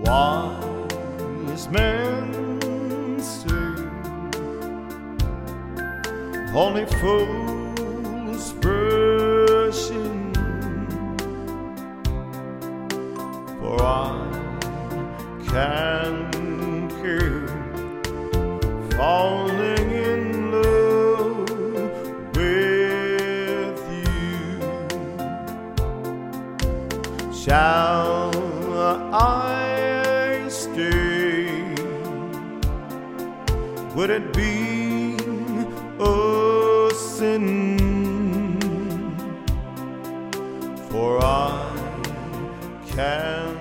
Wise men say only fools rush in, for I can't help falling in love with you. Shall I stay? Would it be a sin? For I can't